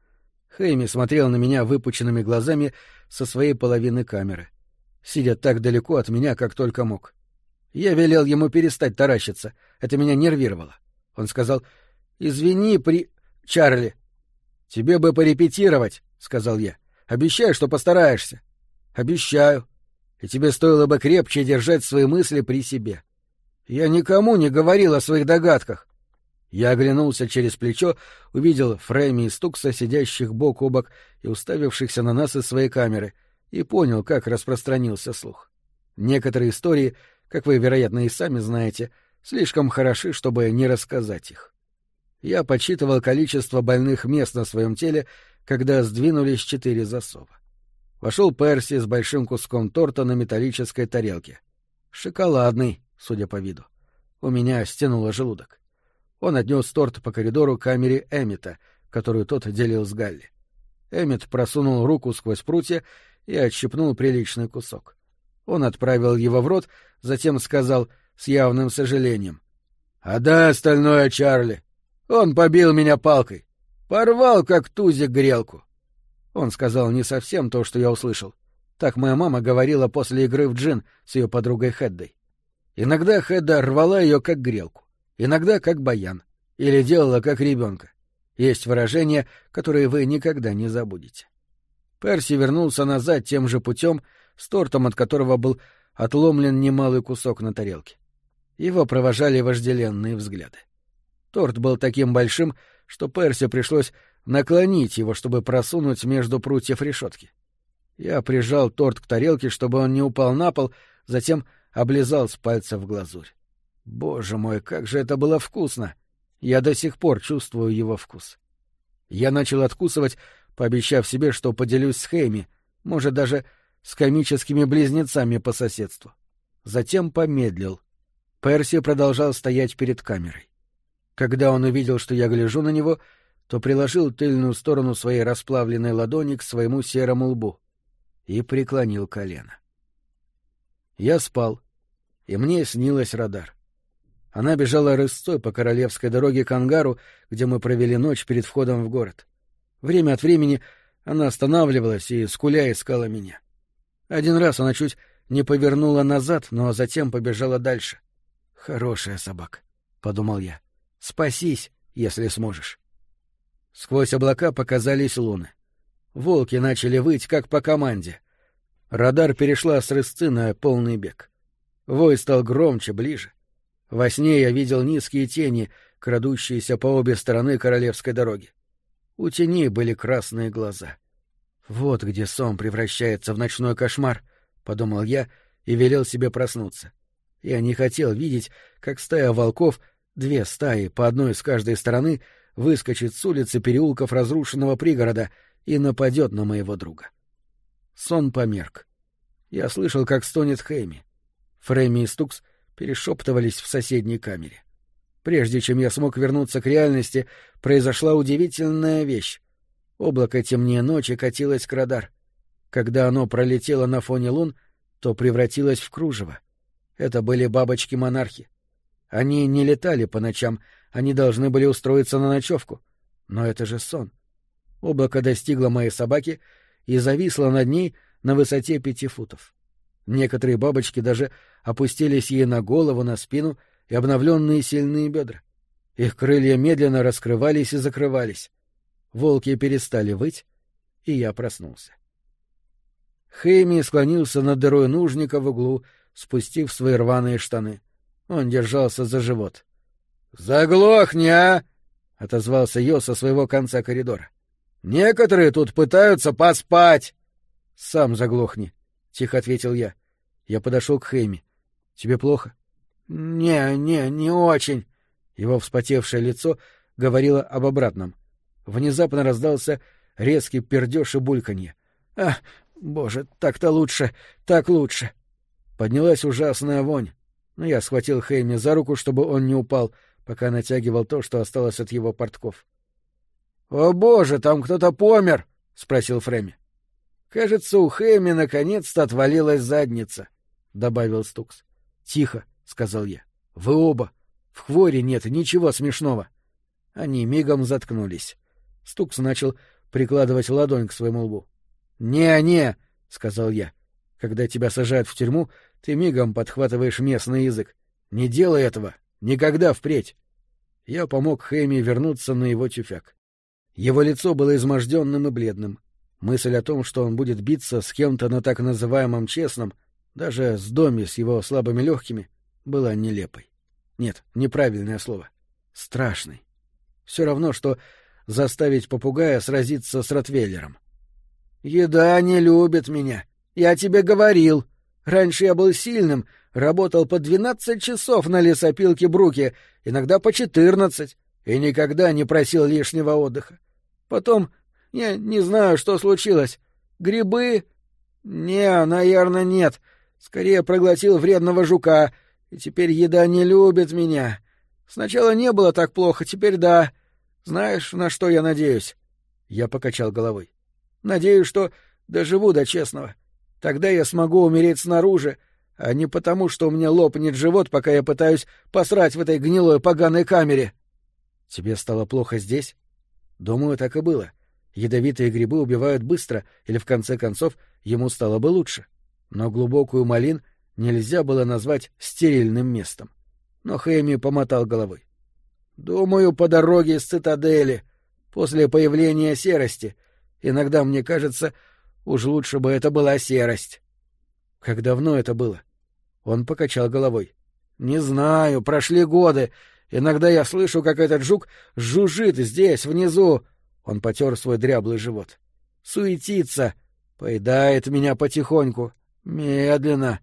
Хэйми смотрел на меня выпученными глазами со своей половины камеры, сидя так далеко от меня, как только мог. Я велел ему перестать таращиться. Это меня нервировало. Он сказал: «Извини, при... Чарли». «Тебе бы порепетировать», — сказал я. «Обещаю, что постараешься». «Обещаю. И тебе стоило бы крепче держать свои мысли при себе». «Я никому не говорил о своих догадках». Я оглянулся через плечо, увидел Фрэмми и Стукса, сидящих бок о бок и уставившихся на нас из своей камеры, и понял, как распространился слух. Некоторые истории, как вы, вероятно, и сами знаете, слишком хороши, чтобы не рассказать их. Я подсчитывал количество больных мест на своем теле, когда сдвинулись четыре засова. Вошел Перси с большим куском торта на металлической тарелке. Шоколадный, судя по виду. У меня стянуло желудок. Он отнес торт по коридору к камере Эммета, которую тот делил с Галли. Эммет просунул руку сквозь прутья и отщипнул приличный кусок. Он отправил его в рот, затем сказал с явным сожалением: «Отдай остальное Чарли. Он побил меня палкой. Порвал, как тузик, грелку». Он сказал не совсем то, что я услышал. Так моя мама говорила после игры в джин с ее подругой Хэддой. Иногда Хэдда рвала ее как грелку, иногда как баян, или делала как ребенка. Есть выражения, которые вы никогда не забудете. Перси вернулся назад тем же путем, с тортом, от которого был отломлен немалый кусок на тарелке. Его провожали вожделенные взгляды. Торт был таким большим, что Перси пришлось наклонить его, чтобы просунуть между прутьев решетки. Я прижал торт к тарелке, чтобы он не упал на пол, затем облизал с пальцев глазурь. Боже мой, как же это было вкусно! Я до сих пор чувствую его вкус. Я начал откусывать, пообещав себе, что поделюсь с Хэйми, может, даже с комическими близнецами по соседству. Затем помедлил. Перси продолжал стоять перед камерой. Когда он увидел, что я гляжу на него, то приложил тыльную сторону своей расплавленной ладони к своему серому лбу. и преклонил колено. Я спал, и мне снилась Радар. Она бежала рысцой по королевской дороге к ангару, где мы провели ночь перед входом в город. Время от времени она останавливалась и, скуля, искала меня. Один раз она чуть не повернула назад, но затем побежала дальше. «Хорошая собака», — подумал я. «Спасись, если сможешь». Сквозь облака показались луны. Волки начали выть, как по команде. Радар перешла с рысцы на полный бег. Вой стал громче, ближе. Во сне я видел низкие тени, крадущиеся по обе стороны королевской дороги. У теней были красные глаза. «Вот где сон превращается в ночной кошмар», — подумал я и велел себе проснуться. Я не хотел видеть, как стая волков, две стаи, по одной с каждой стороны, выскочит с улицы переулков разрушенного пригорода и нападет на моего друга. Сон померк. Я слышал, как стонет Хэйми. Фрэмми и Стукс перешептывались в соседней камере. Прежде чем я смог вернуться к реальности, произошла удивительная вещь. Облако темнее ночи катилось к Радар. Когда оно пролетело на фоне лун, то превратилось в кружево. Это были бабочки-монархи. Они не летали по ночам, они должны были устроиться на ночевку. Но это же сон. Облако достигло моей собаки и зависло над ней на высоте пяти футов. Некоторые бабочки даже опустились ей на голову, на спину и обновленные сильные бедра. Их крылья медленно раскрывались и закрывались. Волки перестали выть, и я проснулся. Хэйми склонился над дырой нужника в углу, спустив свои рваные штаны. Он держался за живот. «Заглохни, а!» — отозвался Йо со своего конца коридора. «Некоторые тут пытаются поспать!» «Сам заглохни», — тихо ответил я. Я подошел к Хэйми. «Тебе плохо?» «Не, не, не очень». Его вспотевшее лицо говорило об обратном. Внезапно раздался резкий пердеж и бульканье. «Ах, боже, так-то лучше, так лучше!» Поднялась ужасная вонь, но я схватил Хэйми за руку, чтобы он не упал, пока натягивал то, что осталось от его портков. «О боже, там кто-то помер!» — спросил Фрэмми. «Кажется, у Хэйми наконец-то отвалилась задница», — добавил Стукс. «Тихо», — сказал я. «Вы оба. В хворе нет ничего смешного». Они мигом заткнулись. Стукс начал прикладывать ладонь к своему лбу. «Не-не», — сказал я. «Когда тебя сажают в тюрьму, ты мигом подхватываешь местный язык. Не делай этого. Никогда впредь». Я помог Хэйми вернуться на его тюфяк. Его лицо было изможденным и бледным. Мысль о том, что он будет биться с кем-то на так называемом честном, даже с Доми с его слабыми легкими, была нелепой. Нет, неправильное слово. Страшной. Все равно, что заставить попугая сразиться с ротвейлером. «Еда не любит меня. Я тебе говорил. Раньше я был сильным, работал по двенадцать часов на лесопилке Бруки, иногда по четырнадцать, и никогда не просил лишнего отдыха. Потом, я не знаю, что случилось. Грибы? Не, наверное, нет. Скорее проглотил вредного жука, и теперь еда не любит меня. Сначала не было так плохо, теперь да. Знаешь, на что я надеюсь?» Я покачал головой. «Надеюсь, что доживу до честного. Тогда я смогу умереть снаружи, а не потому, что у меня лопнет живот, пока я пытаюсь посрать в этой гнилой поганой камере». «Тебе стало плохо здесь?» «Думаю, так и было. Ядовитые грибы убивают быстро, или, в конце концов, ему стало бы лучше. Но глубокую Малин нельзя было назвать стерильным местом». Но Хэйми помотал головой. «Думаю, по дороге из цитадели, после появления серости. Иногда мне кажется, уж лучше бы это была серость». «Как давно это было?» Он покачал головой. «Не знаю, прошли годы. Иногда я слышу, как этот жук жужжит здесь, внизу». Он потер свой дряблый живот. «Суетится, поедает меня потихоньку. Медленно,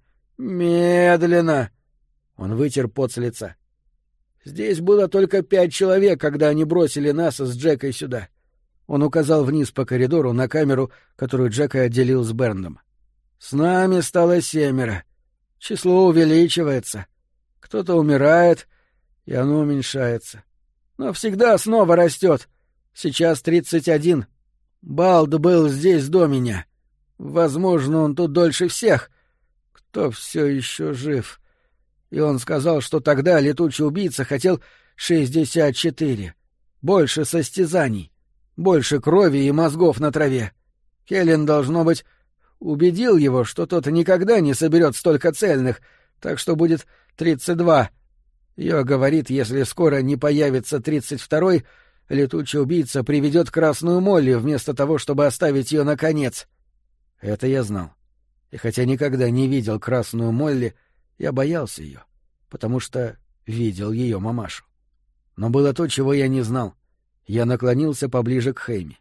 медленно». Он вытер пот с лица. «Здесь было только пять человек, когда они бросили нас с Джекой сюда». Он указал вниз по коридору на камеру, которую Джека отделил с Берндом. «С нами стало семеро. Число увеличивается. Кто-то умирает, и оно уменьшается. Но всегда снова растет. Сейчас тридцать один. Балд был здесь до меня. Возможно, он тут дольше всех. Кто все еще жив? И он сказал, что тогда летучий убийца хотел шестьдесят четыре. Больше состязаний. Больше крови и мозгов на траве. Келлен, должно быть, убедил его, что тот никогда не соберет столько цельных, так что будет тридцать два. Йо говорит, если скоро не появится тридцать второй, летучий убийца приведет красную Молли вместо того, чтобы оставить ее наконец. Это я знал. И хотя никогда не видел красную Молли, я боялся ее, потому что видел ее мамашу. Но было то, чего я не знал. Я наклонился поближе к Хэйми.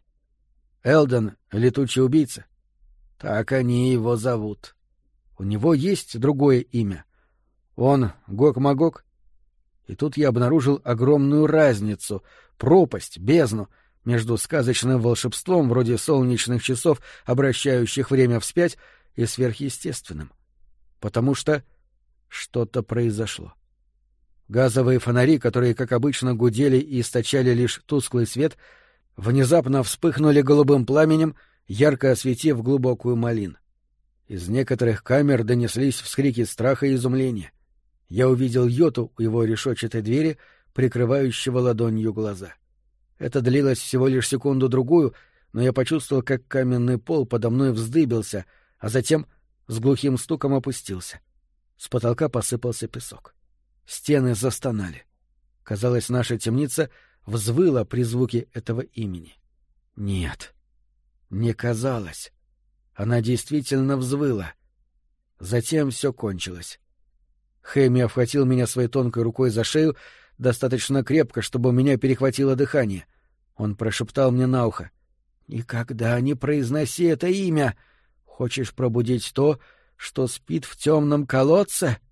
Элден — летучий убийца. Так они его зовут. У него есть другое имя. Он Гог-Магог. И тут я обнаружил огромную разницу, пропасть, бездну между сказочным волшебством вроде солнечных часов, обращающих время вспять, и сверхъестественным. Потому что что-то произошло. Газовые фонари, которые, как обычно, гудели и источали лишь тусклый свет, внезапно вспыхнули голубым пламенем, ярко осветив глубокую малин. Из некоторых камер донеслись вскрики страха и изумления. Я увидел Йоту у его решетчатой двери, прикрывающего ладонью глаза. Это длилось всего лишь секунду-другую, но я почувствовал, как каменный пол подо мной вздыбился, а затем с глухим стуком опустился. С потолка посыпался песок. Стены застонали. Казалось, наша темница взвыла при звуке этого имени. Нет, не казалось. Она действительно взвыла. Затем все кончилось. Хэми обхватил меня своей тонкой рукой за шею достаточно крепко, чтобы у меня перехватило дыхание. Он прошептал мне на ухо: «Никогда не произноси это имя. Хочешь пробудить то, что спит в темном колодце?»